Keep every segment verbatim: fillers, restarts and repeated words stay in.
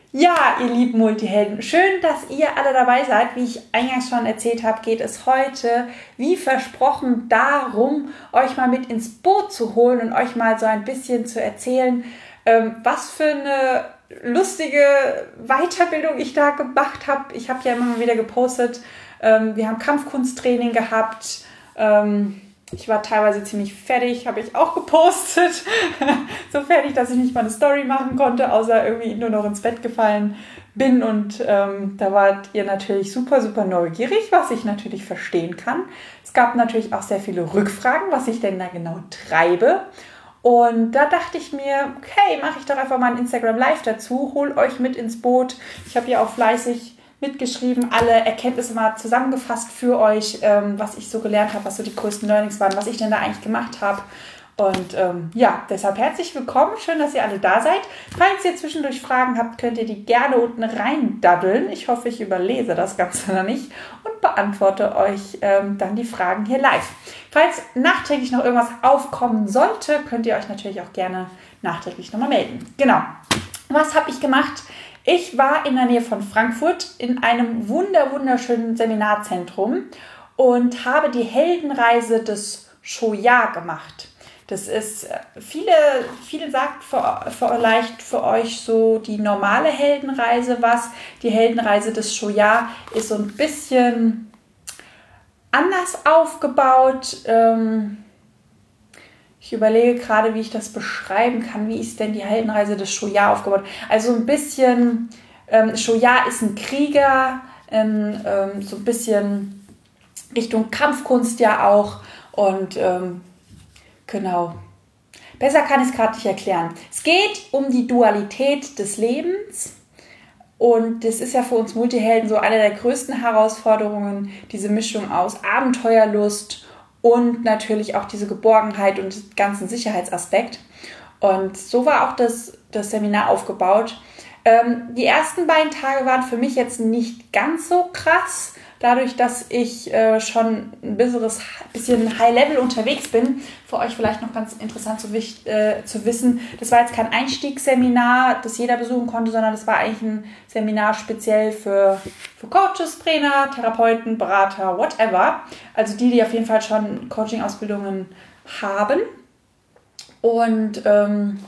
Ja, ihr lieben Multihelden, schön, dass ihr alle dabei seid. Wie ich eingangs schon erzählt habe, geht es heute, wie versprochen, darum, euch mal mit ins Boot zu holen und euch mal so ein bisschen zu erzählen, ähm, was für eine lustige Weiterbildung ich da gemacht habe. Ich habe ja immer mal wieder gepostet, ähm, wir haben Kampfkunsttraining gehabt. Ähm, ich war teilweise ziemlich fertig, habe ich auch gepostet. So fertig, dass ich nicht mal eine Story machen konnte, außer irgendwie nur noch ins Bett gefallen bin. Und ähm, da wart ihr natürlich super, super neugierig, was ich natürlich verstehen kann. Es gab natürlich auch sehr viele Rückfragen, was ich denn da genau treibe. Und da dachte ich mir, okay, mache ich doch einfach mal ein Instagram Live dazu, hol euch mit ins Boot. Ich habe ja auch fleißig mitgeschrieben, alle Erkenntnisse mal zusammengefasst für euch, ähm, was ich so gelernt habe, was so die größten Learnings waren, was ich denn da eigentlich gemacht habe. Und ähm, ja, deshalb herzlich willkommen. Schön, dass ihr alle da seid. Falls ihr zwischendurch Fragen habt, könnt ihr die gerne unten reindaddeln. Ich hoffe, ich überlese das Ganze noch nicht und beantworte euch ähm, dann die Fragen hier live. Falls nachträglich noch irgendwas aufkommen sollte, könnt ihr euch natürlich auch gerne nachträglich nochmal melden. Genau. Was habe ich gemacht? Ich war in der Nähe von Frankfurt in einem wunder wunderschönen Seminarzentrum und habe die Heldenreise des Choya gemacht. Das ist, viele, viele sagt für, vielleicht für euch so die normale Heldenreise was. Die Heldenreise des Choya ist so ein bisschen anders aufgebaut. Ich überlege gerade, wie ich das beschreiben kann. Wie ist denn die Heldenreise des Choya aufgebaut? Also ein bisschen, ähm, Choya ist ein Krieger, ähm, ähm, so ein bisschen Richtung Kampfkunst ja auch. Und ähm, genau, besser kann ich es gerade nicht erklären. Es geht um die Dualität des Lebens. Und das ist ja für uns Multihelden so eine der größten Herausforderungen, diese Mischung aus Abenteuerlust und natürlich auch diese Geborgenheit und den ganzen Sicherheitsaspekt. Und so war auch das, das Seminar aufgebaut. Ähm, die ersten beiden Tage waren für mich jetzt nicht ganz so krass, dadurch, dass ich äh, schon ein besseres, bisschen High-Level unterwegs bin. Für euch vielleicht noch ganz interessant zu, äh, zu wissen, das war jetzt kein Einstiegsseminar, das jeder besuchen konnte, sondern das war eigentlich ein Seminar speziell für, für Coaches, Trainer, Therapeuten, Berater, whatever. Also die, die auf jeden Fall schon Coaching-Ausbildungen haben. Und ähm,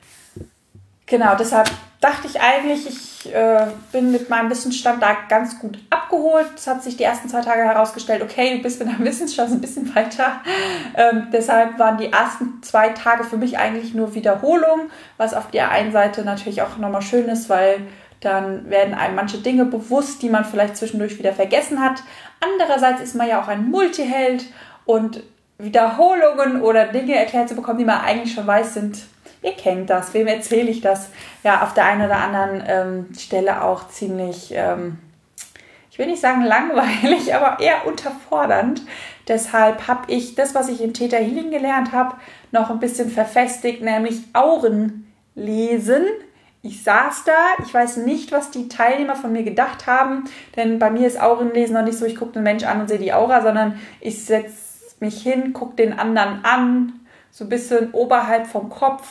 genau, deshalb dachte ich eigentlich, ich äh, bin mit meinem Wissensstand da ganz gut abgeholt. Es hat sich die ersten zwei Tage herausgestellt, okay, du bist mit deinem Wissensstand ein bisschen weiter. Ähm, deshalb waren die ersten zwei Tage für mich eigentlich nur Wiederholung, was auf der einen Seite natürlich auch nochmal schön ist, weil dann werden einem manche Dinge bewusst, die man vielleicht zwischendurch wieder vergessen hat. Andererseits ist man ja auch ein Multiheld und Wiederholungen oder Dinge erklärt zu bekommen, die man eigentlich schon weiß, sind, ihr kennt das, wem erzähle ich das? Ja, auf der einen oder anderen ähm, Stelle auch ziemlich, ähm, ich will nicht sagen langweilig, aber eher unterfordernd. Deshalb habe ich das, was ich im Theta Healing gelernt habe, noch ein bisschen verfestigt, nämlich Auren lesen. Ich saß da, ich weiß nicht, was die Teilnehmer von mir gedacht haben, denn bei mir ist Aurenlesen noch nicht so, ich gucke den Mensch an und sehe die Aura, sondern ich setze mich hin, gucke den anderen an, so ein bisschen oberhalb vom Kopf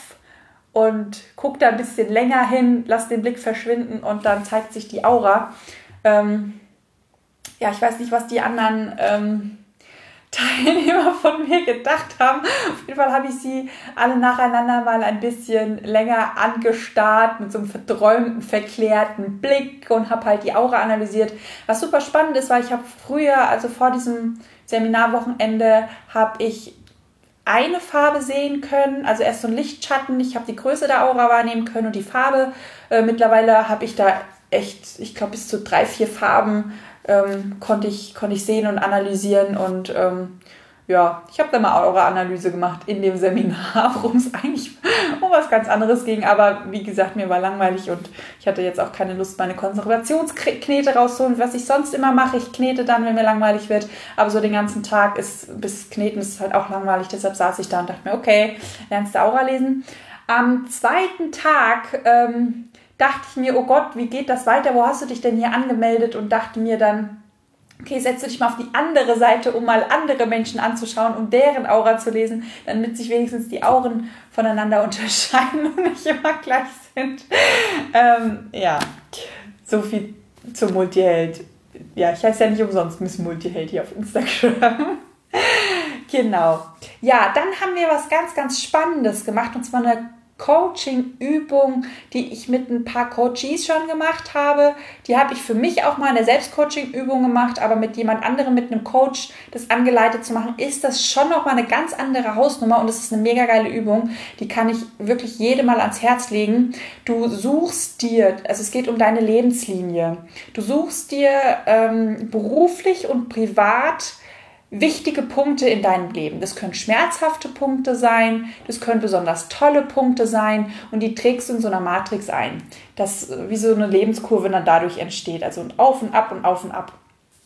und gucke da ein bisschen länger hin, lass den Blick verschwinden und dann zeigt sich die Aura. Ähm, ja, ich weiß nicht, was die anderen ähm, Teilnehmer von mir gedacht haben. Auf jeden Fall habe ich sie alle nacheinander mal ein bisschen länger angestarrt mit so einem verträumten, verklärten Blick und habe halt die Aura analysiert. Was super spannend ist, weil ich habe früher, also vor diesem Seminarwochenende, habe ich eine Farbe sehen können, also erst so ein Lichtschatten. Ich habe die Größe der Aura wahrnehmen können und die Farbe. Äh, mittlerweile habe ich da echt, ich glaube, bis zu drei, vier Farben ähm, konnte ich, konnte ich sehen und analysieren. Und ähm, ja, ich habe da mal Aura-Analyse gemacht in dem Seminar, worum es eigentlich um was ganz anderes ging. Aber wie gesagt, mir war langweilig und ich hatte jetzt auch keine Lust, meine Konservationsknete rauszuholen, was ich sonst immer mache. Ich knete dann, wenn mir langweilig wird. Aber so den ganzen Tag ist, bis Kneten ist halt auch langweilig. Deshalb saß ich da und dachte mir, okay, lernst du Aura lesen. Am zweiten Tag ähm, dachte ich mir, oh Gott, wie geht das weiter? Wo hast du dich denn hier angemeldet? Und dachte mir dann, okay, setze dich mal auf die andere Seite, um mal andere Menschen anzuschauen, um deren Aura zu lesen, damit sich wenigstens die Auren voneinander unterscheiden und nicht immer gleich sind. Ähm, ja, So viel zum Multiheld. Ja, ich heiße ja nicht umsonst Miss Multiheld hier auf Instagram. Genau. Ja, dann haben wir was ganz, ganz Spannendes gemacht, und zwar eine Coaching-Übung, die ich mit ein paar Coaches schon gemacht habe. Die habe ich für mich auch mal in der Selbstcoaching-Übung gemacht, aber mit jemand anderem, mit einem Coach, das angeleitet zu machen, ist das schon nochmal eine ganz andere Hausnummer, und es ist eine mega geile Übung. Die kann ich wirklich jedem mal ans Herz legen. Du suchst dir, also es geht um deine Lebenslinie, du suchst dir ähm, beruflich und privat wichtige Punkte in deinem Leben. Das können schmerzhafte Punkte sein, das können besonders tolle Punkte sein, und die trägst du in so einer Matrix ein, dass wie so eine Lebenskurve dann dadurch entsteht, also ein Auf und Ab und Auf und Ab.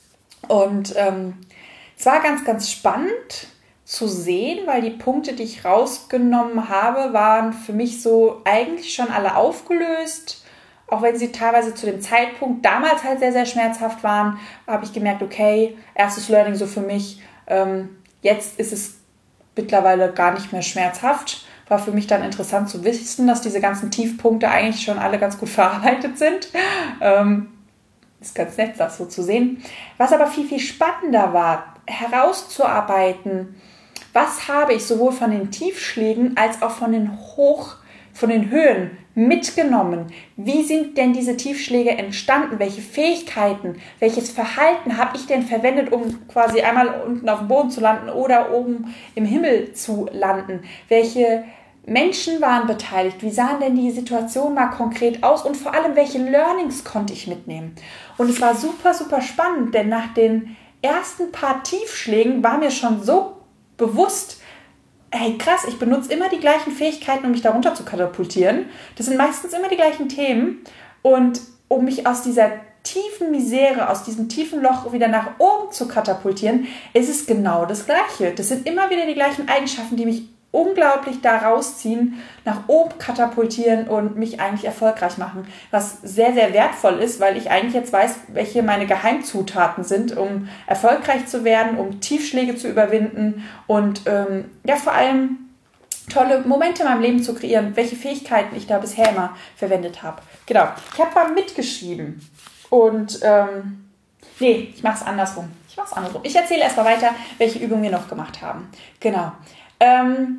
Und ähm, es war ganz, ganz spannend zu sehen, weil die Punkte, die ich rausgenommen habe, waren für mich so eigentlich schon alle aufgelöst. Auch wenn sie teilweise zu dem Zeitpunkt damals halt sehr, sehr schmerzhaft waren, habe ich gemerkt, okay, erstes Learning so für mich, ähm, jetzt ist es mittlerweile gar nicht mehr schmerzhaft. War für mich dann interessant zu wissen, dass diese ganzen Tiefpunkte eigentlich schon alle ganz gut verarbeitet sind. Ähm, ist ganz nett, das so zu sehen. Was aber viel, viel spannender war, herauszuarbeiten, was habe ich sowohl von den Tiefschlägen als auch von den Hoch, von den Höhen mitgenommen. Wie sind denn diese Tiefschläge entstanden? Welche Fähigkeiten, welches Verhalten habe ich denn verwendet, um quasi einmal unten auf dem Boden zu landen oder oben im Himmel zu landen? Welche Menschen waren beteiligt? Wie sahen denn die Situationen mal konkret aus? Und vor allem, welche Learnings konnte ich mitnehmen? Und es war super, super spannend, denn nach den ersten paar Tiefschlägen war mir schon so bewusst, hey krass, ich benutze immer die gleichen Fähigkeiten, um mich darunter zu katapultieren. Das sind meistens immer die gleichen Themen. Und um mich aus dieser tiefen Misere, aus diesem tiefen Loch wieder nach oben zu katapultieren, ist es genau das Gleiche. Das sind immer wieder die gleichen Eigenschaften, die mich unglaublich da rausziehen, nach oben katapultieren und mich eigentlich erfolgreich machen. Was sehr, sehr wertvoll ist, weil ich eigentlich jetzt weiß, welche meine Geheimzutaten sind, um erfolgreich zu werden, um Tiefschläge zu überwinden und ähm, ja, vor allem tolle Momente in meinem Leben zu kreieren, welche Fähigkeiten ich da bisher immer verwendet habe. Genau, ich habe mal mitgeschrieben und ähm, nee, ich mache es andersrum. Ich mache es andersrum. Ich erzähle erstmal weiter, welche Übungen wir noch gemacht haben. Genau. Ähm,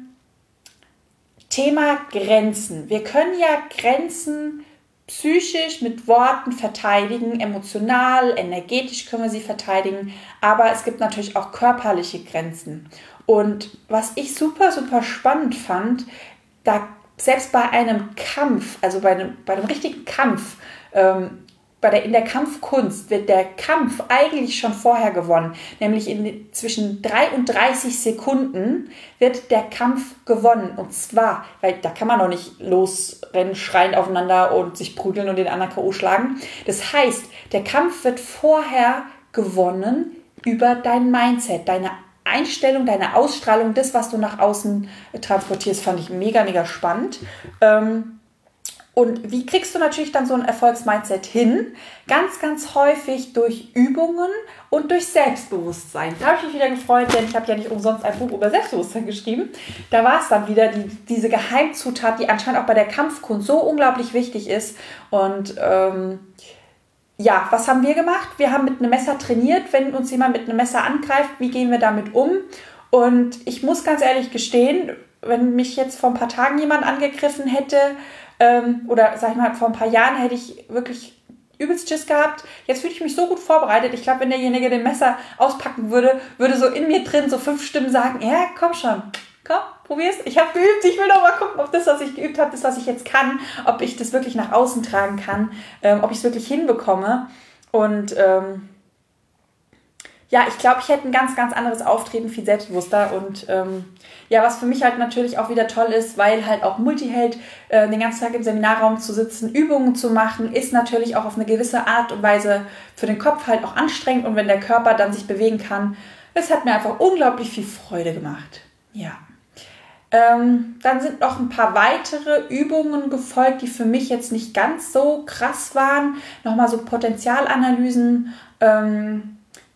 Thema Grenzen. Wir können ja Grenzen psychisch mit Worten verteidigen, emotional, energetisch können wir sie verteidigen, aber es gibt natürlich auch körperliche Grenzen. Und was ich super, super spannend fand, da selbst bei einem Kampf, also bei einem, bei einem richtigen Kampf, ähm, bei der, in der Kampfkunst wird der Kampf eigentlich schon vorher gewonnen, nämlich in, zwischen dreiunddreißig Sekunden wird der Kampf gewonnen. Und zwar, weil da kann man noch nicht losrennen, schreien aufeinander und sich prügeln und den anderen K O schlagen. Das heißt, der Kampf wird vorher gewonnen über dein Mindset, deine Einstellung, deine Ausstrahlung, das, was du nach außen transportierst, fand ich mega, mega spannend. Ähm, Und wie kriegst du natürlich dann so ein Erfolgsmindset hin? Ganz, ganz häufig durch Übungen und durch Selbstbewusstsein. Da habe ich mich wieder gefreut, denn ich habe ja nicht umsonst ein Buch über Selbstbewusstsein geschrieben. Da war es dann wieder die, diese Geheimzutat, die anscheinend auch bei der Kampfkunst so unglaublich wichtig ist. Und ähm, ja, was haben wir gemacht? Wir haben mit einem Messer trainiert. Wenn uns jemand mit einem Messer angreift, wie gehen wir damit um? Und ich muss ganz ehrlich gestehen, wenn mich jetzt vor ein paar Tagen jemand angegriffen hätte, Ähm, oder sag ich mal, vor ein paar Jahren hätte ich wirklich übelst Schiss gehabt. Jetzt fühle ich mich so gut vorbereitet. Ich glaube, wenn derjenige den Messer auspacken würde, würde so in mir drin so fünf Stimmen sagen, ja, komm schon, komm, probier's. Ich habe geübt, ich will doch mal gucken, ob das, was ich geübt habe, das, was ich jetzt kann, ob ich das wirklich nach außen tragen kann, ähm, ob ich es wirklich hinbekomme. Und ähm, ja, ich glaube, ich hätte ein ganz, ganz anderes Auftreten, viel selbstbewusster. Und ähm, ja, was für mich halt natürlich auch wieder toll ist, weil halt auch Multiheld, äh, den ganzen Tag im Seminarraum zu sitzen, Übungen zu machen, ist natürlich auch auf eine gewisse Art und Weise für den Kopf halt auch anstrengend. Und wenn der Körper dann sich bewegen kann, es hat mir einfach unglaublich viel Freude gemacht. Ja. Ähm, dann sind noch ein paar weitere Übungen gefolgt, die für mich jetzt nicht ganz so krass waren. Nochmal so Potenzialanalysen, ähm,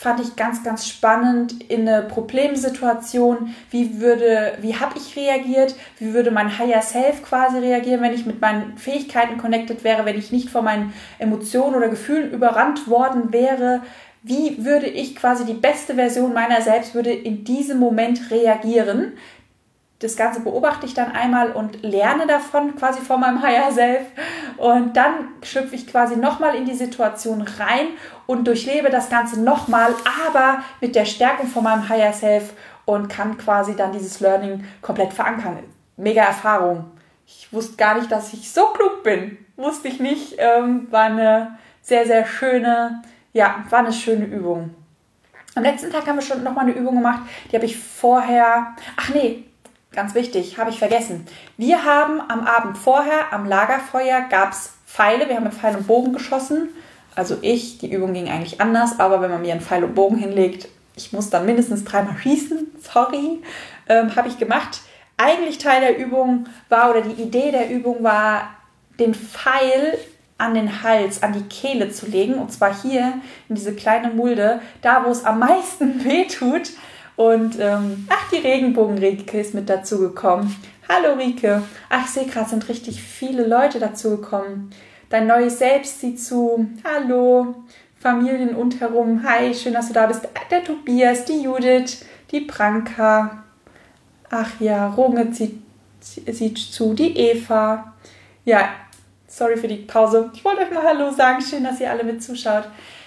fand ich ganz, ganz spannend in eine Problemsituation. Wie würde, wie habe ich reagiert? Wie würde mein Higher Self quasi reagieren, wenn ich mit meinen Fähigkeiten connected wäre, wenn ich nicht von meinen Emotionen oder Gefühlen überrannt worden wäre? Wie würde ich quasi die beste Version meiner selbst würde in diesem Moment reagieren? Das Ganze beobachte ich dann einmal und lerne davon quasi von meinem Higher Self. Und dann schlüpfe ich quasi nochmal in die Situation rein und durchlebe das Ganze nochmal, aber mit der Stärkung von meinem Higher Self und kann quasi dann dieses Learning komplett verankern. Mega Erfahrung. Ich wusste gar nicht, dass ich so klug bin. Wusste ich nicht. Ähm, war eine sehr, sehr schöne, ja, war eine schöne Übung. Am letzten Tag haben wir schon nochmal eine Übung gemacht. Die habe ich vorher, ach nee, ganz wichtig, habe ich vergessen. Wir haben am Abend vorher, am Lagerfeuer, gab es Pfeile. Wir haben mit Pfeil und Bogen geschossen. Also ich, die Übung ging eigentlich anders, aber wenn man mir einen Pfeil und Bogen hinlegt, ich muss dann mindestens dreimal schießen, sorry, ähm, habe ich gemacht. Eigentlich Teil der Übung war, oder die Idee der Übung war, den Pfeil an den Hals, an die Kehle zu legen. Und zwar hier in diese kleine Mulde, da wo es am meisten weh tut. Und, ähm, ach, die Regenbogen-Rike ist mit dazugekommen. Hallo Rike. Ach, ich sehe gerade, sind richtig viele Leute dazugekommen. Dein neues Selbst sieht zu. Hallo. Familien und herum. Hi, schön, dass du da bist. Der Tobias, die Judith, die Branka. Ach ja, Runge sieht, sieht zu. Die Eva. Ja, sorry für die Pause. Ich wollte euch mal Hallo sagen. Schön, dass ihr alle mit zuschaut.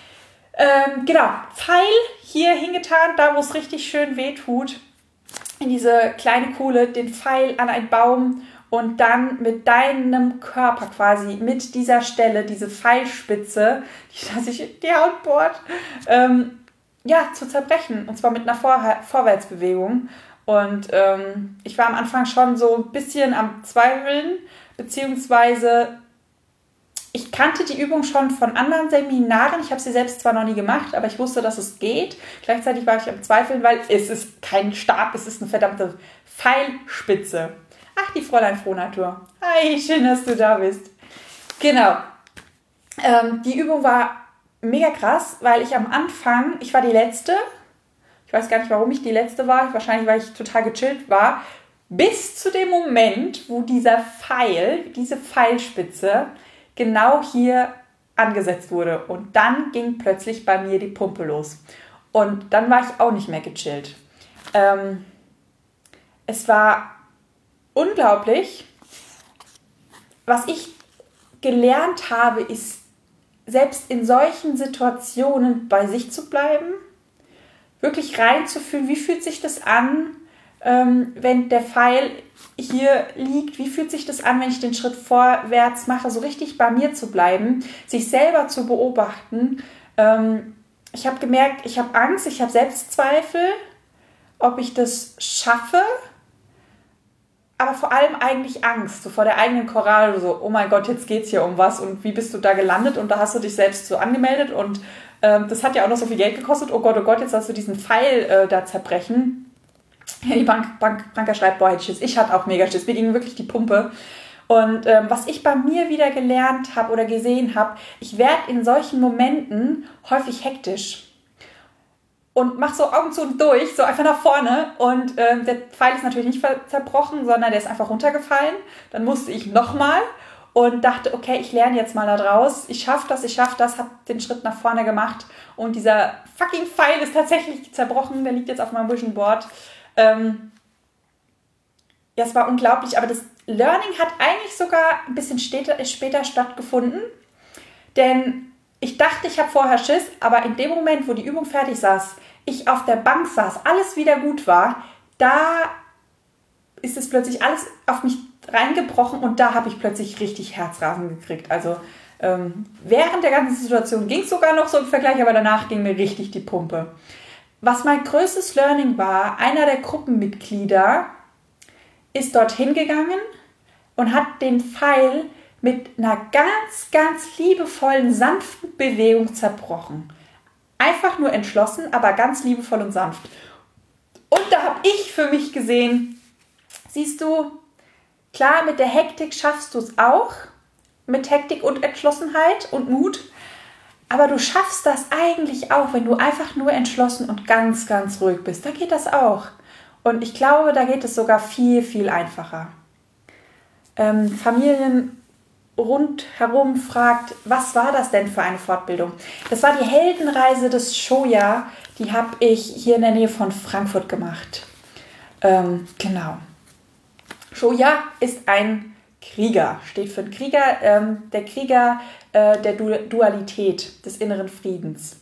Ähm, genau, Pfeil hier hingetan, da wo es richtig schön weh tut, in diese kleine Kuhle, den Pfeil an einen Baum und dann mit deinem Körper quasi, mit dieser Stelle, diese Pfeilspitze, die, dass ich die Haut bohrt, ähm, ja, zu zerbrechen. Und zwar mit einer Vor- Vorwärtsbewegung. Und ähm, ich war am Anfang schon so ein bisschen am Zweifeln, beziehungsweise ich kannte die Übung schon von anderen Seminaren. Ich habe sie selbst zwar noch nie gemacht, aber ich wusste, dass es geht. Gleichzeitig war ich am Zweifeln, weil es ist kein Stab, es ist eine verdammte Pfeilspitze. Ach, die Fräulein Frohnatur. Hi, schön, dass du da bist. Genau. Ähm, die Übung war mega krass, weil ich am Anfang, ich war die Letzte. Ich weiß gar nicht, warum ich die Letzte war. Wahrscheinlich, weil ich total gechillt war. Bis zu dem Moment, wo dieser Pfeil, diese Pfeilspitze, genau hier angesetzt wurde. Und dann ging plötzlich bei mir die Pumpe los. Und dann war ich auch nicht mehr gechillt. Ähm, es war unglaublich. Was ich gelernt habe, ist, selbst in solchen Situationen bei sich zu bleiben, wirklich reinzufühlen, wie fühlt sich das an, ähm, wenn der Pfeil hier liegt, wie fühlt sich das an, wenn ich den Schritt vorwärts mache, so richtig bei mir zu bleiben, sich selber zu beobachten. Ähm, ich habe gemerkt, ich habe Angst, ich habe Selbstzweifel, ob ich das schaffe, aber vor allem eigentlich Angst, so vor der eigenen Chorale, so, oh mein Gott, jetzt geht's hier um was und wie bist du da gelandet und da hast du dich selbst so angemeldet und ähm, das hat ja auch noch so viel Geld gekostet, oh Gott, oh Gott, jetzt hast du diesen Pfeil äh, da zerbrechen. Die Bank, Bank, Branka schreibt, boah, hätte ich Schiss. Ich hatte auch mega Schiss. Mir ging wirklich die Pumpe. Und ähm, was ich bei mir wieder gelernt habe oder gesehen habe, ich werde in solchen Momenten häufig hektisch. Und mache so Augen zu und durch, so einfach nach vorne. Und ähm, der Pfeil ist natürlich nicht zerbrochen, sondern der ist einfach runtergefallen. Dann musste ich nochmal und dachte, okay, ich lerne jetzt mal da draus. Ich schaffe das, ich schaffe das, habe den Schritt nach vorne gemacht. Und dieser fucking Pfeil ist tatsächlich zerbrochen. Der liegt jetzt auf meinem Vision Board. Ähm, ja, es war unglaublich, aber das Learning hat eigentlich sogar ein bisschen später, später stattgefunden, denn ich dachte, ich habe vorher Schiss, aber in dem Moment, wo die Übung fertig saß, ich auf der Bank saß, alles wieder gut war, da ist es plötzlich alles auf mich reingebrochen und da habe ich plötzlich richtig Herzrasen gekriegt. Also ähm, während der ganzen Situation ging es sogar noch so im Vergleich, aber danach ging mir richtig die Pumpe. Was mein größtes Learning war, einer der Gruppenmitglieder ist dorthin gegangen und hat den Pfeil mit einer ganz, ganz liebevollen, sanften Bewegung zerbrochen. Einfach nur entschlossen, aber ganz liebevoll und sanft. Und da habe ich für mich gesehen, siehst du, klar, mit der Hektik schaffst du es auch, mit Hektik und Entschlossenheit und Mut, aber du schaffst das eigentlich auch, wenn du einfach nur entschlossen und ganz, ganz ruhig bist. Da geht das auch. Und ich glaube, da geht es sogar viel, viel einfacher. Ähm, Familien rundherum fragt, was war das denn für eine Fortbildung? Das war die Heldenreise des Shoya. Die habe ich hier in der Nähe von Frankfurt gemacht. Ähm, genau. Shoya ist ein Krieger, steht für einen Krieger, ähm, der Krieger äh, der du- Dualität, des inneren Friedens.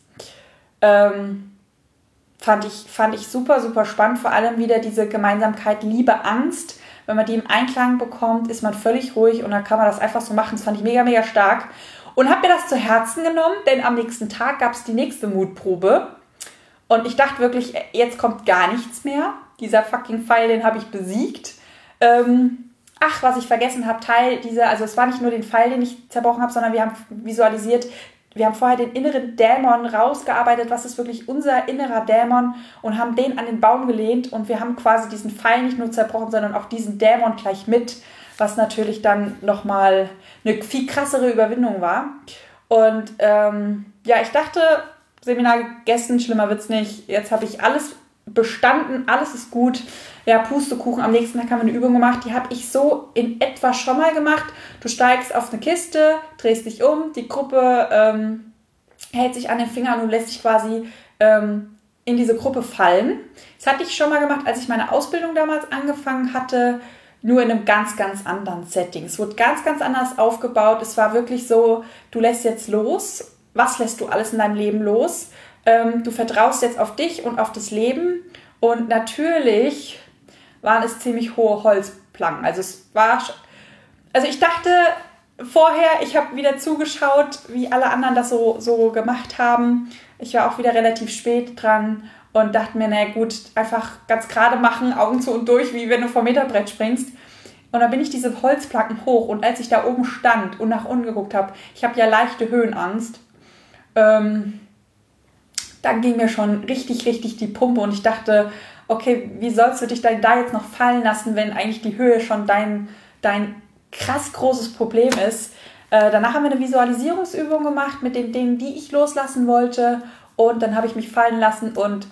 Ähm, fand ich, fand ich super, super spannend, vor allem wieder diese Gemeinsamkeit Liebe, Angst. Wenn man die im Einklang bekommt, ist man völlig ruhig und dann kann man das einfach so machen. Das fand ich mega, mega stark. Und habe mir das zu Herzen genommen, denn am nächsten Tag gab es die nächste Mutprobe. Und ich dachte wirklich, jetzt kommt gar nichts mehr. Dieser fucking Pfeil, den habe ich besiegt. Ähm, ach, was ich vergessen habe, Teil dieser, also es war nicht nur den Pfeil, den ich zerbrochen habe, sondern wir haben visualisiert, wir haben vorher den inneren Dämon rausgearbeitet, was ist wirklich unser innerer Dämon, und haben den an den Baum gelehnt und wir haben quasi diesen Pfeil nicht nur zerbrochen, sondern auch diesen Dämon gleich mit, was natürlich dann nochmal eine viel krassere Überwindung war. Und ähm, ja, ich dachte, Seminar gegessen, schlimmer wird's nicht, jetzt habe ich alles bestanden, alles ist gut. Ja, Pustekuchen, am nächsten Tag haben wir eine Übung gemacht, die habe ich so in etwa schon mal gemacht. Du steigst auf eine Kiste, drehst dich um, die Gruppe ähm, hält sich an den Fingern und lässt dich quasi ähm, in diese Gruppe fallen. Das hatte ich schon mal gemacht, als ich meine Ausbildung damals angefangen hatte, nur in einem ganz, ganz anderen Setting. Es wurde ganz, ganz anders aufgebaut. Es war wirklich so, du lässt jetzt los. Was lässt du alles in deinem Leben los? Ähm, du vertraust jetzt auf dich und auf das Leben. Und natürlich waren es ziemlich hohe Holzplanken. Also es war, also ich dachte vorher, ich habe wieder zugeschaut, wie alle anderen das so, so gemacht haben. Ich war auch wieder relativ spät dran und dachte mir, na gut, einfach ganz gerade machen, Augen zu und durch, wie wenn du vom Meterbrett springst. Und dann bin ich diese Holzplanken hoch und als ich da oben stand und nach unten geguckt habe, ich habe ja leichte Höhenangst, ähm, dann ging mir schon richtig, richtig die Pumpe und ich dachte, okay, wie sollst du dich dann da jetzt noch fallen lassen, wenn eigentlich die Höhe schon dein, dein krass großes Problem ist. Äh, danach haben wir eine Visualisierungsübung gemacht mit den Dingen, die ich loslassen wollte, und dann habe ich mich fallen lassen und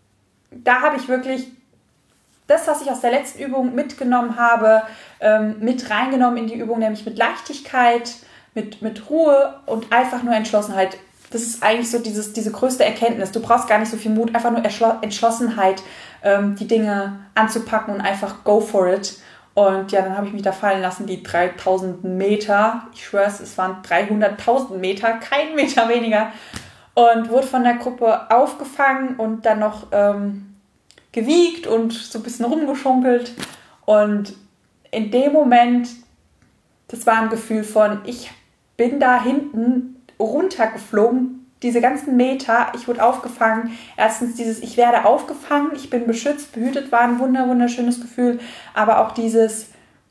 da habe ich wirklich das, was ich aus der letzten Übung mitgenommen habe, ähm, mit reingenommen in die Übung, nämlich mit Leichtigkeit, mit, mit Ruhe und einfach nur Entschlossenheit. Das ist eigentlich so dieses, diese größte Erkenntnis. Du brauchst gar nicht so viel Mut, einfach nur Erschlo- Entschlossenheit, ähm, die Dinge anzupacken und einfach go for it. Und ja, dann habe ich mich da fallen lassen, die dreitausend Meter. Ich schwöre es, es waren dreihunderttausend Meter, kein Meter weniger. Und wurde von der Gruppe aufgefangen und dann noch ähm, gewiegt und so ein bisschen rumgeschunkelt. Und in dem Moment, das war ein Gefühl von, ich bin da hinten runtergeflogen, diese ganzen Meter, ich wurde aufgefangen. Erstens dieses, ich werde aufgefangen, ich bin beschützt, behütet, war ein wunder, wunderschönes Gefühl, aber auch dieses,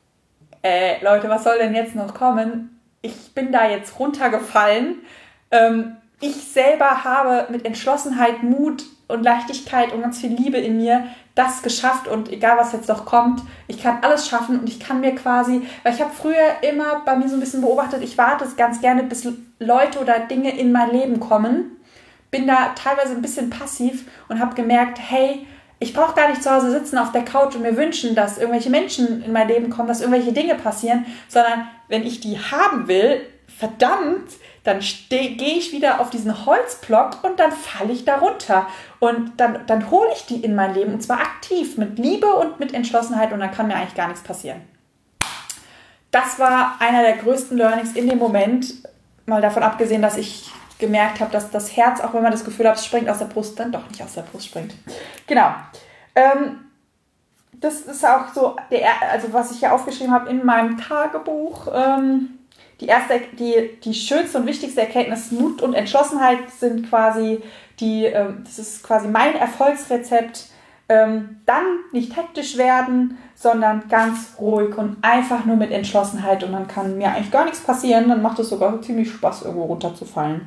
äh, Leute, was soll denn jetzt noch kommen? Ich bin da jetzt runtergefallen. Ähm, ich selber habe mit Entschlossenheit, Mut und Leichtigkeit und ganz viel Liebe in mir das geschafft, und egal was jetzt noch kommt, ich kann alles schaffen und ich kann mir quasi, weil ich habe früher immer bei mir so ein bisschen beobachtet, ich warte ganz gerne, bis Leute oder Dinge in mein Leben kommen, bin da teilweise ein bisschen passiv und habe gemerkt, hey, ich brauche gar nicht zu Hause sitzen auf der Couch und mir wünschen, dass irgendwelche Menschen in mein Leben kommen, dass irgendwelche Dinge passieren, sondern wenn ich die haben will, verdammt, dann gehe ich wieder auf diesen Holzblock und dann falle ich da runter. Und dann, dann hole ich die in mein Leben, und zwar aktiv, mit Liebe und mit Entschlossenheit, und dann kann mir eigentlich gar nichts passieren. Das war einer der größten Learnings in dem Moment, mal davon abgesehen, dass ich gemerkt habe, dass das Herz, auch wenn man das Gefühl hat, es springt aus der Brust, dann doch nicht aus der Brust springt. Genau. Ähm, das ist auch so, der, also was ich hier aufgeschrieben habe in meinem Tagebuch. Ähm, die erste, die, die schönste und wichtigste Erkenntnis, Mut und Entschlossenheit sind quasi die, ähm, das ist quasi mein Erfolgsrezept. Ähm, dann nicht hektisch werden, sondern ganz ruhig und einfach nur mit Entschlossenheit, und dann kann mir eigentlich gar nichts passieren, dann macht es sogar ziemlich Spaß, irgendwo runterzufallen.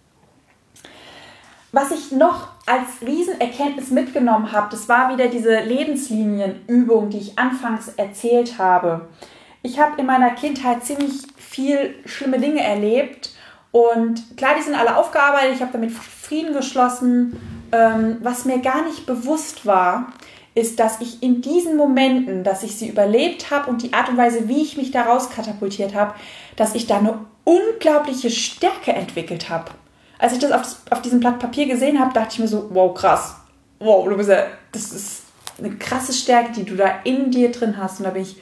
Was ich noch als Riesenerkenntnis mitgenommen habe, das war wieder diese Lebenslinienübung, die ich anfangs erzählt habe. Ich habe in meiner Kindheit ziemlich viel schlimme Dinge erlebt Und klar, die sind alle aufgearbeitet, ich habe damit Frieden geschlossen. Ähm, was mir gar nicht bewusst war, ist, dass ich in diesen Momenten, dass ich sie überlebt habe und die Art und Weise, wie ich mich da rauskatapultiert habe, dass ich da eine unglaubliche Stärke entwickelt habe. Als ich das auf, das auf diesem Blatt Papier gesehen habe, dachte ich mir so, wow, krass. Wow, du bist ja, das ist eine krasse Stärke, die du da in dir drin hast. Und da bin ich,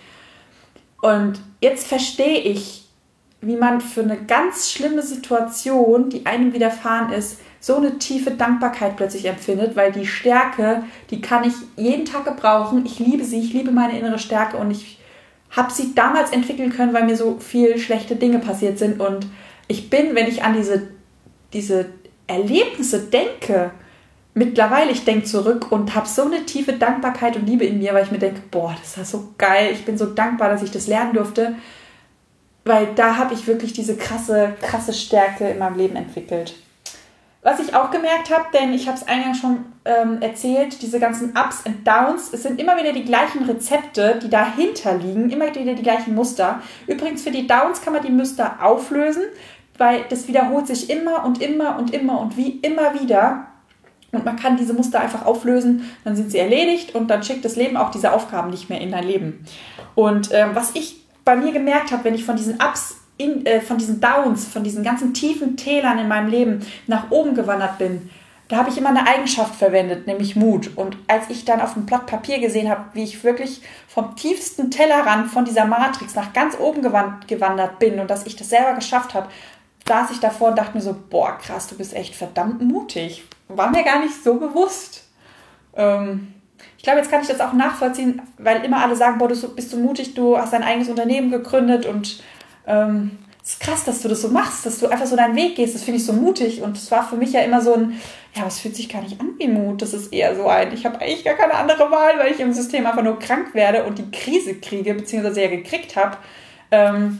und jetzt verstehe ich, wie man für eine ganz schlimme Situation, die einem widerfahren ist, so eine tiefe Dankbarkeit plötzlich empfindet, weil die Stärke, die kann ich jeden Tag gebrauchen. Ich liebe sie, ich liebe meine innere Stärke und ich habe sie damals entwickeln können, weil mir so viel schlechte Dinge passiert sind. Und ich bin, wenn ich an diese, diese Erlebnisse denke, mittlerweile, ich denke zurück und habe so eine tiefe Dankbarkeit und Liebe in mir, weil ich mir denke, boah, das war so geil, ich bin so dankbar, dass ich das lernen durfte, weil da habe ich wirklich diese krasse, krasse Stärke in meinem Leben entwickelt. Was ich auch gemerkt habe, denn ich habe es eingangs schon ähm, erzählt, diese ganzen Ups und Downs, es sind immer wieder die gleichen Rezepte, die dahinter liegen, immer wieder die gleichen Muster. Übrigens für die Downs kann man die Muster auflösen, weil das wiederholt sich immer und immer und immer und wie immer wieder. Und man kann diese Muster einfach auflösen, dann sind sie erledigt und dann schickt das Leben auch diese Aufgaben nicht mehr in dein Leben. Und ähm, was ich bei mir gemerkt habe, wenn ich von diesen Ups, in, äh, von diesen Downs, von diesen ganzen tiefen Tälern in meinem Leben nach oben gewandert bin, da habe ich immer eine Eigenschaft verwendet, nämlich Mut. Und als ich dann auf dem Blatt Papier gesehen habe, wie ich wirklich vom tiefsten Tellerrand von dieser Matrix nach ganz oben gewandert bin und dass ich das selber geschafft habe, saß ich davor und dachte mir so, boah, krass, du bist echt verdammt mutig. War mir gar nicht so bewusst. Ähm, ich glaube, jetzt kann ich das auch nachvollziehen, weil immer alle sagen, boah, du bist so mutig, du hast dein eigenes Unternehmen gegründet und ähm, es ist krass, dass du das so machst, dass du einfach so deinen Weg gehst. Das finde ich so mutig und das war für mich ja immer so ein, ja, aber es fühlt sich gar nicht an wie Mut. Das ist eher so ein, ich habe eigentlich gar keine andere Wahl, weil ich im System einfach nur krank werde und die Krise kriege, beziehungsweise ja gekriegt habe. Ähm,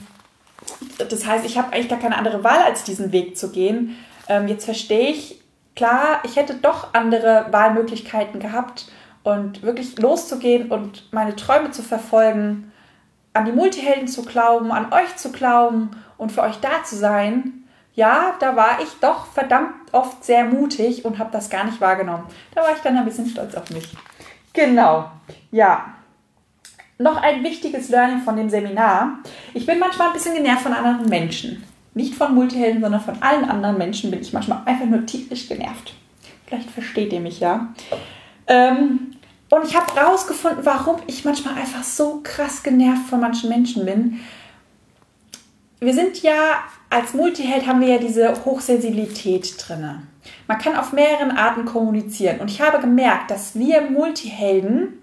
das heißt, ich habe eigentlich gar keine andere Wahl, als diesen Weg zu gehen. Ähm, jetzt verstehe ich, klar, ich hätte doch andere Wahlmöglichkeiten gehabt und wirklich loszugehen und meine Träume zu verfolgen, an die Multihelden zu glauben, an euch zu glauben und für euch da zu sein. Ja, da war ich doch verdammt oft sehr mutig und habe das gar nicht wahrgenommen. Da war ich dann ein bisschen stolz auf mich. Genau, ja. Noch ein wichtiges Learning von dem Seminar. Ich bin manchmal ein bisschen genervt von anderen Menschen. Nicht von Multihelden, sondern von allen anderen Menschen bin ich manchmal einfach nur tierisch genervt. Vielleicht versteht ihr mich, ja. Ähm, und ich habe rausgefunden, warum ich manchmal einfach so krass genervt von manchen Menschen bin. Wir sind ja, als Multiheld haben wir ja diese Hochsensibilität drin. Man kann auf mehreren Arten kommunizieren. Und ich habe gemerkt, dass wir Multihelden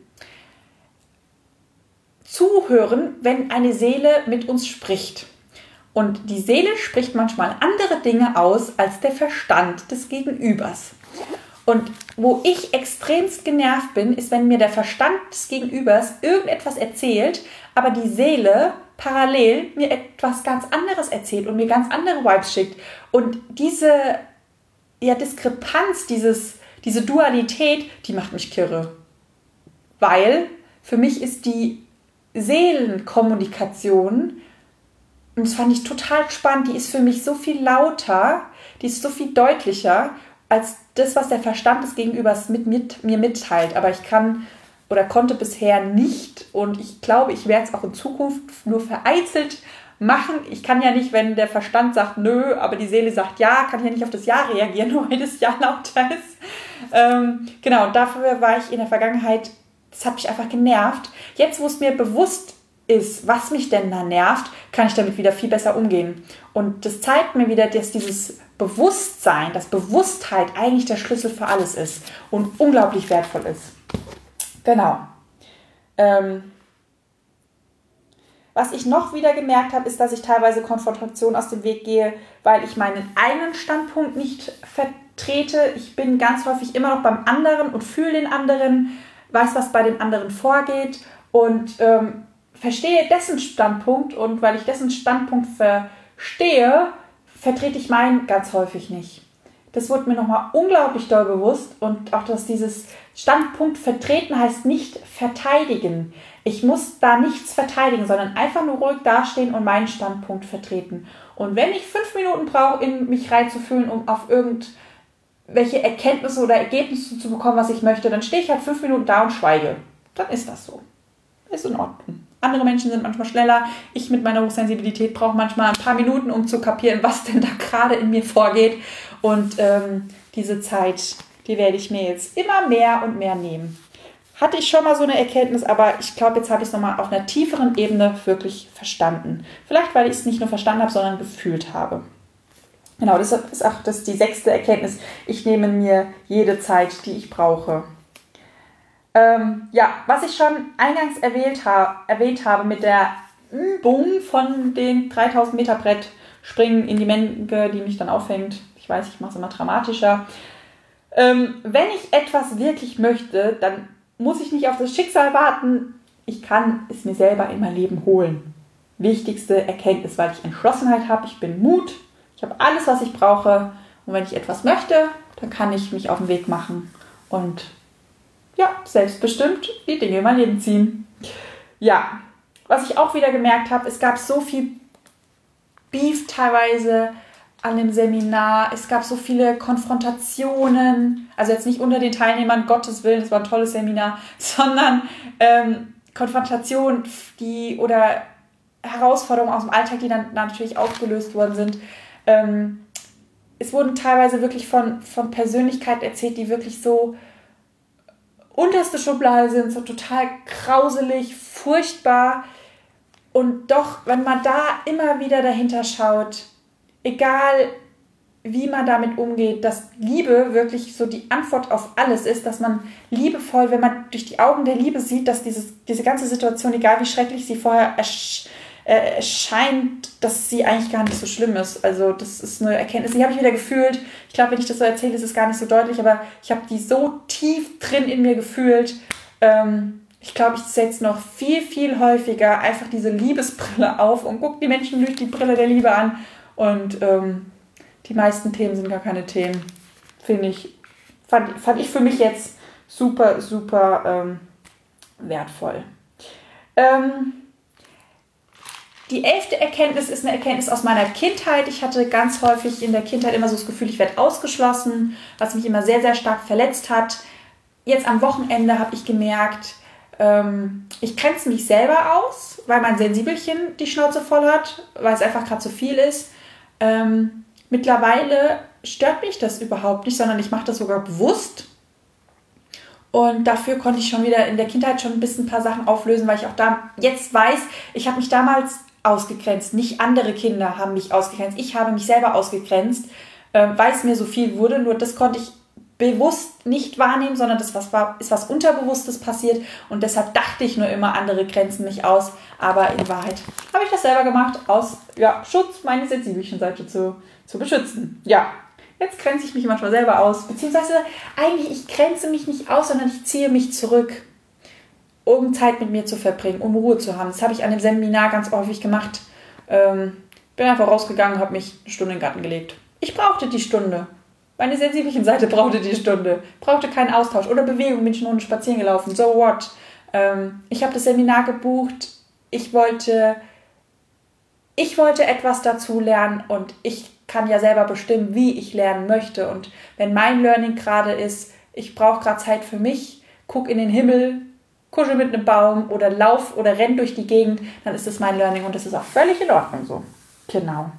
zuhören, wenn eine Seele mit uns spricht. Und die Seele spricht manchmal andere Dinge aus als der Verstand des Gegenübers. Und wo ich extremst genervt bin, ist, wenn mir der Verstand des Gegenübers irgendetwas erzählt, aber die Seele parallel mir etwas ganz anderes erzählt und mir ganz andere Vibes schickt. Und diese ja, Diskrepanz, dieses, diese Dualität, die macht mich kirre. Weil für mich ist die Seelenkommunikation, und das fand ich total spannend, die ist für mich so viel lauter, die ist so viel deutlicher, als das, was der Verstand des Gegenübers mit, mit mir mitteilt. Aber ich kann oder konnte bisher nicht und ich glaube, ich werde es auch in Zukunft nur vereinzelt machen. Ich kann ja nicht, wenn der Verstand sagt nö, aber die Seele sagt ja, kann ich ja nicht auf das Ja reagieren, nur weil das Ja lauter ist. Ähm, genau, und dafür war ich in der Vergangenheit, das hat mich einfach genervt. Jetzt, wo es mir bewusst ist, was mich denn da nervt, kann ich damit wieder viel besser umgehen. Und das zeigt mir wieder, dass dieses Bewusstsein, dass Bewusstheit eigentlich der Schlüssel für alles ist und unglaublich wertvoll ist. Genau. Ähm, was ich noch wieder gemerkt habe, ist, dass ich teilweise Konfrontation aus dem Weg gehe, weil ich meinen eigenen Standpunkt nicht vertrete. Ich bin ganz häufig immer noch beim anderen und fühle den anderen, weiß, was bei dem anderen vorgeht und ähm, verstehe dessen Standpunkt. Und weil ich dessen Standpunkt verstehe, vertrete ich meinen ganz häufig nicht. Das wurde mir nochmal unglaublich doll bewusst und auch, dass dieses Standpunkt vertreten heißt nicht verteidigen. Ich muss da nichts verteidigen, sondern einfach nur ruhig dastehen und meinen Standpunkt vertreten. Und wenn ich fünf Minuten brauche, in mich reinzufühlen, um auf irgendwelche Erkenntnisse oder Ergebnisse zu bekommen, was ich möchte, dann stehe ich halt fünf Minuten da und schweige. Dann ist das so. Ist in Ordnung. Andere Menschen sind manchmal schneller. Ich mit meiner Hochsensibilität brauche manchmal ein paar Minuten, um zu kapieren, was denn da gerade in mir vorgeht. Und ähm, diese Zeit, die werde ich mir jetzt immer mehr und mehr nehmen. Hatte ich schon mal so eine Erkenntnis, aber ich glaube, jetzt habe ich es nochmal auf einer tieferen Ebene wirklich verstanden. Vielleicht, weil ich es nicht nur verstanden habe, sondern gefühlt habe. Genau, das ist auch das ist die sechste Erkenntnis. Ich nehme mir jede Zeit, die ich brauche. Ähm, ja, was ich schon eingangs erwähnt, ha- erwähnt habe mit der Übung von den dreitausend Meter Brett springen in die Menge, die mich dann auffängt. Ich weiß, ich mache es immer dramatischer. Ähm, wenn ich etwas wirklich möchte, dann muss ich nicht auf das Schicksal warten. Ich kann es mir selber in mein Leben holen. Wichtigste Erkenntnis, weil ich Entschlossenheit habe, ich bin Mut, ich habe alles, was ich brauche. Und wenn ich etwas möchte, dann kann ich mich auf den Weg machen und ja, selbstbestimmt die Dinge in mein Leben ziehen. Ja, was ich auch wieder gemerkt habe, es gab so viel Beef teilweise an dem Seminar. Es gab so viele Konfrontationen, also jetzt nicht unter den Teilnehmern, Gottes Willen, es war ein tolles Seminar, sondern ähm, Konfrontationen, die oder Herausforderungen aus dem Alltag, die dann natürlich aufgelöst worden sind. Ähm, es wurden teilweise wirklich von, von Persönlichkeiten erzählt, die wirklich so unterste Schublade sind, so total grauselig, furchtbar. Und doch, wenn man da immer wieder dahinter schaut, egal wie man damit umgeht, dass Liebe wirklich so die Antwort auf alles ist, dass man liebevoll, wenn man durch die Augen der Liebe sieht, dass dieses, diese ganze Situation, egal wie schrecklich sie vorher ersch- äh, erscheint, dass sie eigentlich gar nicht so schlimm ist. Also das ist eine Erkenntnis, die habe ich wieder gefühlt. Ich glaube, wenn ich das so erzähle, ist es gar nicht so deutlich, aber ich habe die so tief drin in mir gefühlt. Ähm, ich glaube, ich setze noch viel, viel häufiger einfach diese Liebesbrille auf und gucke die Menschen durch die Brille der Liebe an. Und ähm, die meisten Themen sind gar keine Themen. Finde ich, fand, fand ich für mich jetzt super, super ähm, wertvoll. Ähm, die elfte Erkenntnis ist eine Erkenntnis aus meiner Kindheit. Ich hatte ganz häufig in der Kindheit immer so das Gefühl, ich werde ausgeschlossen, was mich immer sehr, sehr stark verletzt hat. Jetzt am Wochenende habe ich gemerkt, ähm, ich grenze mich selber aus, weil mein Sensibelchen die Schnauze voll hat, weil es einfach gerade zu viel ist. Ähm, mittlerweile stört mich das überhaupt nicht, sondern ich mache das sogar bewusst. Und dafür konnte ich schon wieder in der Kindheit schon ein bisschen ein paar Sachen auflösen, weil ich auch da jetzt weiß, ich habe mich damals ausgegrenzt. Nicht andere Kinder haben mich ausgegrenzt. Ich habe mich selber ausgegrenzt, äh, weil es mir so viel wurde. Nur das konnte ich bewusst nicht wahrnehmen, sondern das was war, ist was Unterbewusstes passiert. Und deshalb dachte ich nur immer, andere grenzen mich aus. Aber in Wahrheit habe ich das selber gemacht, aus ja, Schutz meine sensibelchen Seite zu, zu beschützen. Ja, jetzt grenze ich mich manchmal selber aus. Beziehungsweise eigentlich, ich grenze mich nicht aus, sondern ich ziehe mich zurück, um Zeit mit mir zu verbringen, um Ruhe zu haben. Das habe ich an dem Seminar ganz häufig gemacht. Ähm, bin einfach rausgegangen, habe mich eine Stunde in den Garten gelegt. Ich brauchte die Stunde. Meine sensibelchen Seite brauchte die Stunde. Brauchte keinen Austausch oder Bewegung, bin ich nur spazieren gelaufen. So what? Ähm, ich habe das Seminar gebucht. Ich wollte, ich wollte etwas dazu lernen und ich kann ja selber bestimmen, wie ich lernen möchte. Und wenn mein Learning gerade ist, ich brauche gerade Zeit für mich, guck in den Himmel, kuschel mit einem Baum oder lauf oder renn durch die Gegend, dann ist das mein Learning und das ist auch völlig in Ordnung so. Genau.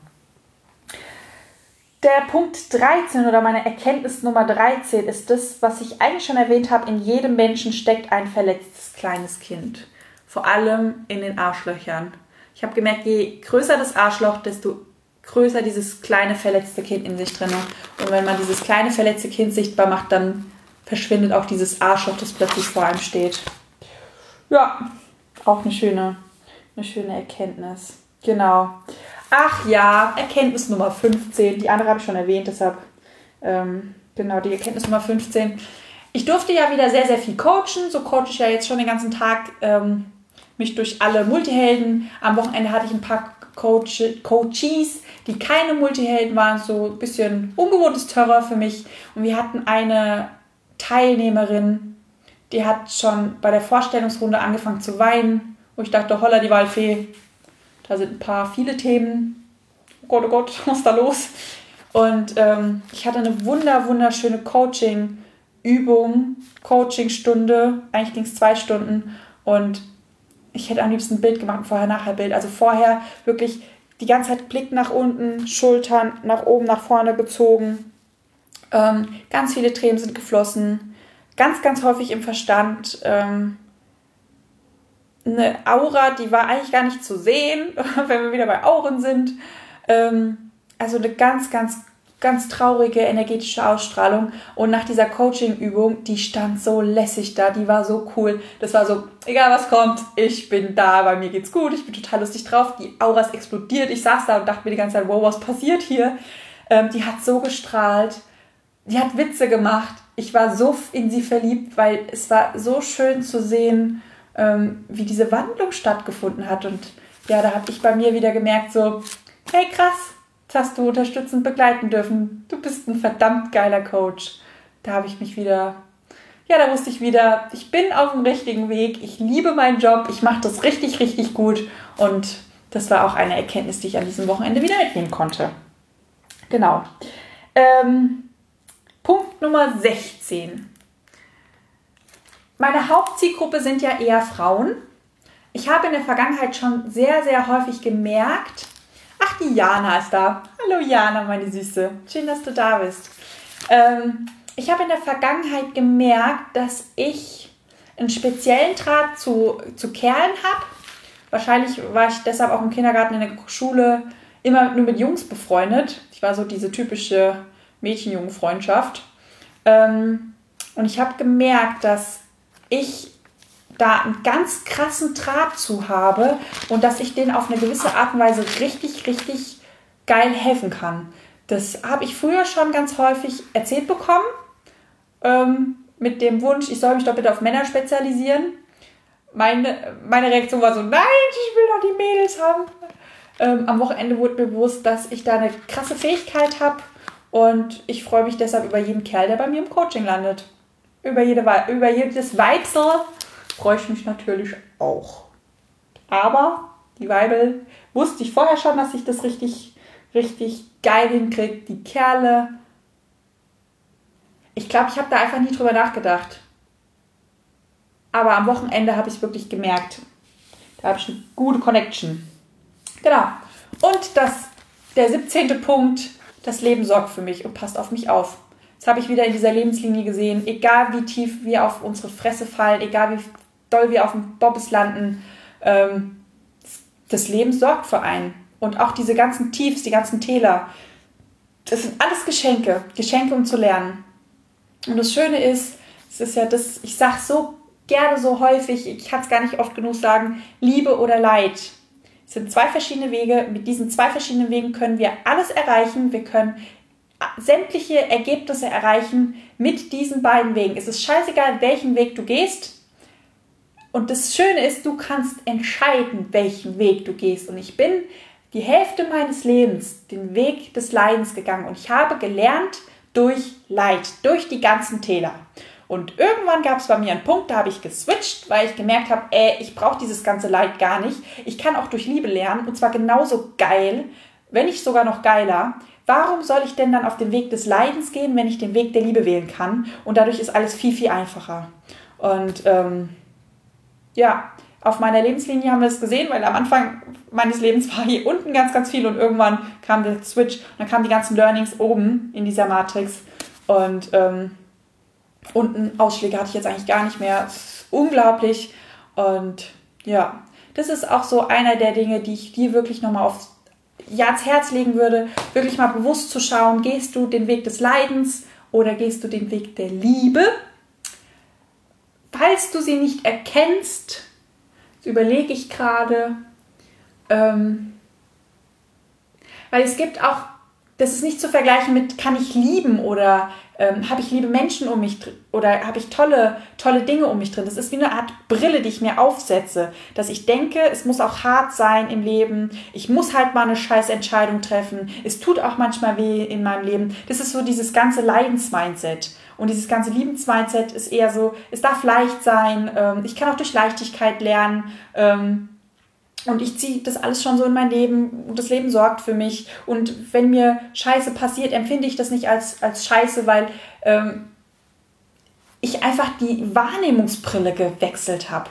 Der Punkt dreizehn oder meine Erkenntnis Nummer dreizehn ist das, was ich eigentlich schon erwähnt habe, in jedem Menschen steckt ein verletztes kleines Kind. Vor allem in den Arschlöchern. Ich habe gemerkt, je größer das Arschloch, desto größer dieses kleine verletzte Kind in sich drin. Und wenn man dieses kleine verletzte Kind sichtbar macht, dann verschwindet auch dieses Arschloch, das plötzlich vor einem steht. Ja, auch eine schöne, eine schöne Erkenntnis. Genau. Ach ja, Erkenntnis Nummer fünfzehn. Die andere habe ich schon erwähnt, deshalb ähm, genau die Erkenntnis Nummer fünfzehn. Ich durfte ja wieder sehr, sehr viel coachen. So coache ich ja jetzt schon den ganzen Tag ähm, mich durch alle Multihelden. Am Wochenende hatte ich ein paar Coach, Coaches, die keine Multihelden waren, so ein bisschen ungewohntes Terror für mich. Und wir hatten eine Teilnehmerin, die hat schon bei der Vorstellungsrunde angefangen zu weinen, wo ich dachte, holla die Waldfee, da sind ein paar viele Themen. Oh Gott, oh Gott, was ist da los? Und ähm, ich hatte eine wunder, wunderschöne Coaching-Übung, Coaching-Stunde, eigentlich ging es zwei Stunden und ich hätte am liebsten ein Bild gemacht, ein Vorher-Nachher-Bild. Also vorher wirklich die ganze Zeit Blick nach unten, Schultern nach oben, nach vorne gezogen. Ähm, ganz viele Tränen sind geflossen. Ganz, ganz häufig im Verstand. Ähm, eine Aura, die war eigentlich gar nicht zu sehen, wenn wir wieder bei Auren sind. Ähm, also eine ganz, ganz ganz traurige energetische Ausstrahlung und nach dieser Coaching-Übung, die stand so lässig da, die war so cool, das war so, egal was kommt, ich bin da, bei mir geht's gut, ich bin total lustig drauf, die Aura ist explodiert, ich saß da und dachte mir die ganze Zeit, wow, was passiert hier? Ähm, die hat so gestrahlt, die hat Witze gemacht, ich war so in sie verliebt, weil es war so schön zu sehen, ähm, wie diese Wandlung stattgefunden hat und ja, da habe ich bei mir wieder gemerkt so, hey krass, hast du unterstützend begleiten dürfen. Du bist ein verdammt geiler Coach. Da habe ich mich wieder, ja, da wusste ich wieder, ich bin auf dem richtigen Weg. Ich liebe meinen Job. Ich mache das richtig, richtig gut. Und das war auch eine Erkenntnis, die ich an diesem Wochenende wieder mitnehmen konnte. Genau. Ähm, Punkt Nummer sechzehn. Meine Hauptzielgruppe sind ja eher Frauen. Ich habe in der Vergangenheit schon sehr, sehr häufig gemerkt, ach, die Jana ist da. Hallo Jana, meine Süße. Schön, dass du da bist. Ähm, ich habe in der Vergangenheit gemerkt, dass ich einen speziellen Draht zu, zu Kerlen habe. Wahrscheinlich war ich deshalb auch im Kindergarten, in der Schule immer nur mit Jungs befreundet. Ich war so diese typische Mädchen-Jungen-Freundschaft. Ähm, und ich habe gemerkt, dass ich da einen ganz krassen Draht zu habe und dass ich denen auf eine gewisse Art und Weise richtig, richtig geil helfen kann. Das habe ich früher schon ganz häufig erzählt bekommen, ähm, mit dem Wunsch, ich soll mich doch bitte auf Männer spezialisieren. Meine, meine Reaktion war so, nein, ich will doch die Mädels haben. Ähm, am Wochenende wurde mir bewusst, dass ich da eine krasse Fähigkeit habe und ich freue mich deshalb über jeden Kerl, der bei mir im Coaching landet. Über, jede, über jedes Weibsel freue ich mich natürlich auch. Aber die Weibel wusste ich vorher schon, dass ich das richtig, richtig geil hinkriege. Die Kerle. Ich glaube, ich habe da einfach nie drüber nachgedacht. Aber am Wochenende habe ich es wirklich gemerkt. Da habe ich eine gute Connection. Genau. Und das, der siebzehnte Punkt, das Leben sorgt für mich und passt auf mich auf. Das habe ich wieder in dieser Lebenslinie gesehen. Egal wie tief wir auf unsere Fresse fallen, egal wie doll wir auf dem Bobbes landen, ähm, das Leben sorgt für einen. Und auch diese ganzen Tiefs, die ganzen Täler, das sind alles Geschenke. Geschenke, um zu lernen. Und das Schöne ist, es ist ja das, ich sage so gerne so häufig, ich kann es gar nicht oft genug sagen, Liebe oder Leid. Es sind zwei verschiedene Wege. Mit diesen zwei verschiedenen Wegen können wir alles erreichen. Wir können sämtliche Ergebnisse erreichen mit diesen beiden Wegen. Es ist scheißegal, welchen Weg du gehst. Und das Schöne ist, du kannst entscheiden, welchen Weg du gehst. Und ich bin die Hälfte meines Lebens den Weg des Leidens gegangen. Und ich habe gelernt durch Leid, durch die ganzen Täler. Und irgendwann gab es bei mir einen Punkt, da habe ich geswitcht, weil ich gemerkt habe, ey, ich brauche dieses ganze Leid gar nicht. Ich kann auch durch Liebe lernen und zwar genauso geil, wenn nicht sogar noch geiler. Warum soll ich denn dann auf den Weg des Leidens gehen, wenn ich den Weg der Liebe wählen kann? Und dadurch ist alles viel, viel einfacher. Und ähm, ja, auf meiner Lebenslinie haben wir es gesehen, weil am Anfang meines Lebens war hier unten ganz, ganz viel und irgendwann kam der Switch und dann kamen die ganzen Learnings oben in dieser Matrix und ähm, unten Ausschläge hatte ich jetzt eigentlich gar nicht mehr. Das ist unglaublich und ja, das ist auch so einer der Dinge, die ich dir wirklich nochmal aufs, ja, ans Herz legen würde, wirklich mal bewusst zu schauen, gehst du den Weg des Leidens oder gehst du den Weg der Liebe? Falls du sie nicht erkennst, das überlege ich gerade, ähm, weil es gibt auch das ist nicht zu vergleichen mit, kann ich lieben oder ähm, habe ich liebe Menschen um mich drin oder habe ich tolle, tolle Dinge um mich drin. Das ist wie eine Art Brille, die ich mir aufsetze, dass ich denke, es muss auch hart sein im Leben. Ich muss halt mal eine scheiß Entscheidung treffen. Es tut auch manchmal weh in meinem Leben. Das ist so dieses ganze Leidensmindset. Und dieses ganze Liebensmindset ist eher so, es darf leicht sein, ähm, ich kann auch durch Leichtigkeit lernen ähm, und ich ziehe das alles schon so in mein Leben und das Leben sorgt für mich. Und wenn mir Scheiße passiert, empfinde ich das nicht als, als Scheiße, weil ähm, ich einfach die Wahrnehmungsbrille gewechselt habe.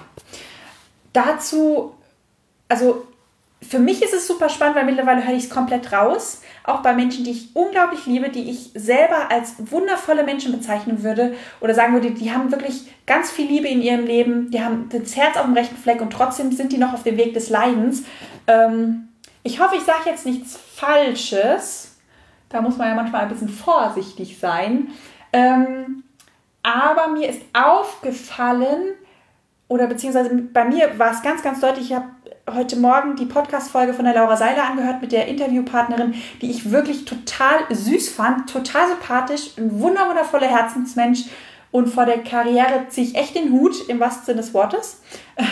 Dazu, also für mich ist es super spannend, weil mittlerweile höre ich es komplett raus. Auch bei Menschen, die ich unglaublich liebe, die ich selber als wundervolle Menschen bezeichnen würde oder sagen würde, die haben wirklich ganz viel Liebe in ihrem Leben, die haben das Herz auf dem rechten Fleck und trotzdem sind die noch auf dem Weg des Leidens. Ähm, ich hoffe, ich sage jetzt nichts Falsches. Da muss man ja manchmal ein bisschen vorsichtig sein. Ähm, aber mir ist aufgefallen, oder beziehungsweise bei mir war es ganz, ganz deutlich, ich habe heute Morgen die Podcast-Folge von der Laura Seiler angehört mit der Interviewpartnerin, die ich wirklich total süß fand, total sympathisch, ein wunder wundervoller Herzensmensch und vor der Karriere ziehe ich echt den Hut, im wahrsten Sinne des Wortes.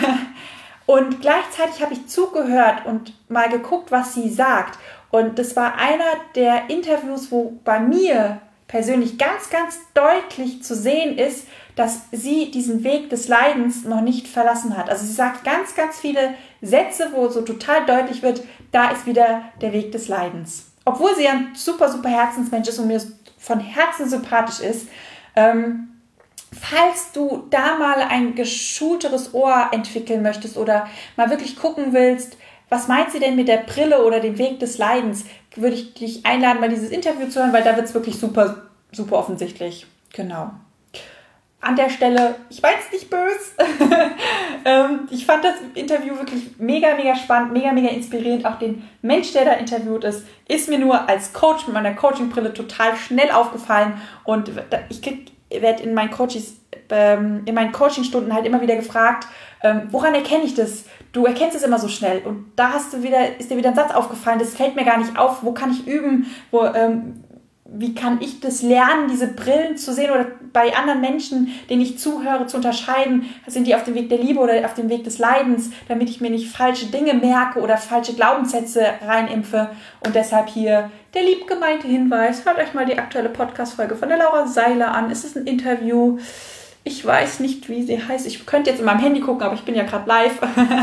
Und gleichzeitig habe ich zugehört und mal geguckt, was sie sagt. Und das war einer der Interviews, wo bei mir persönlich ganz, ganz deutlich zu sehen ist, dass sie diesen Weg des Leidens noch nicht verlassen hat. Also sie sagt ganz, ganz viele Sätze, wo so total deutlich wird, da ist wieder der Weg des Leidens. Obwohl sie ein super, super Herzensmensch ist und mir von Herzen sympathisch ist. Ähm, falls du da mal ein geschulteres Ohr entwickeln möchtest oder mal wirklich gucken willst, was meint sie denn mit der Brille oder dem Weg des Leidens, würde ich dich einladen, mal dieses Interview zu hören, weil da wird es wirklich super, super offensichtlich. Genau. An der Stelle, ich war jetzt nicht böse. ähm, ich fand das Interview wirklich mega, mega spannend, mega, mega inspirierend. Auch den Mensch, der da interviewt ist, ist mir nur als Coach mit meiner Coachingbrille total schnell aufgefallen. Und ich werde in meinen Coaches, ähm, in meinen Coachingstunden halt immer wieder gefragt, ähm, woran erkenne ich das? Du erkennst es immer so schnell. Und da hast du wieder, ist dir wieder ein Satz aufgefallen, das fällt mir gar nicht auf. Wo kann ich üben? Wo, ähm, wie kann ich das lernen, diese Brillen zu sehen oder bei anderen Menschen, denen ich zuhöre, zu unterscheiden, sind die auf dem Weg der Liebe oder auf dem Weg des Leidens, damit ich mir nicht falsche Dinge merke oder falsche Glaubenssätze reinimpfe. Und deshalb hier der lieb gemeinte Hinweis, hört euch mal die aktuelle Podcast-Folge von der Laura Seiler an. Es ist ein Interview. Ich weiß nicht, wie sie heißt. Ich könnte jetzt in meinem Handy gucken, aber ich bin ja gerade live.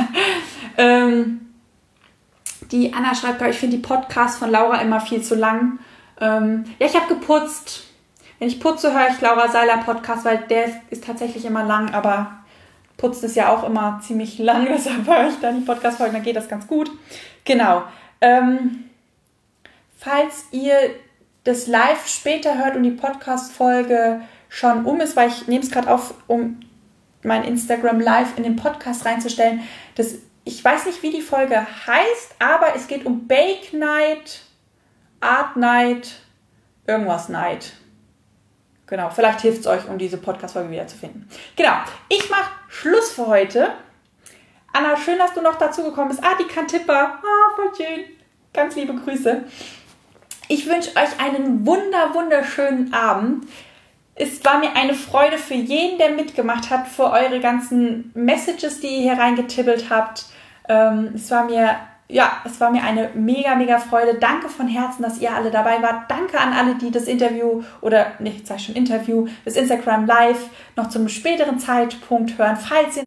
ähm, die Anna schreibt, ich finde die Podcasts von Laura immer viel zu lang. Ähm, ja, ich habe geputzt. Wenn ich putze, höre ich Laura Seiler Podcast, weil der ist tatsächlich immer lang, aber putzt ist ja auch immer ziemlich lang, deshalb höre ich dann die Podcast-Folgen, dann geht das ganz gut. Genau. Ähm, falls ihr das live später hört und die Podcast-Folge schon um ist, weil ich nehme es gerade auf, um mein Instagram Live in den Podcast reinzustellen. Das, ich weiß nicht, wie die Folge heißt, aber es geht um Bake Night, Art Night, irgendwas Night. Genau, vielleicht hilft es euch, um diese Podcast-Folge wieder zu finden. Genau, ich mache Schluss für heute. Anna, schön, dass du noch dazu gekommen bist. Ah, die Kantipper. Ah, voll schön. Ganz liebe Grüße. Ich wünsche euch einen wunder, wunderschönen Abend. Es war mir eine Freude für jeden, der mitgemacht hat, für eure ganzen Messages, die ihr hier reingetippelt habt. Ähm, es war mir, ja, es war mir eine mega, mega Freude. Danke von Herzen, dass ihr alle dabei wart. Danke an alle, die das Interview oder, ne, ich sag schon Interview, das Instagram Live noch zum späteren Zeitpunkt hören. Falls ihr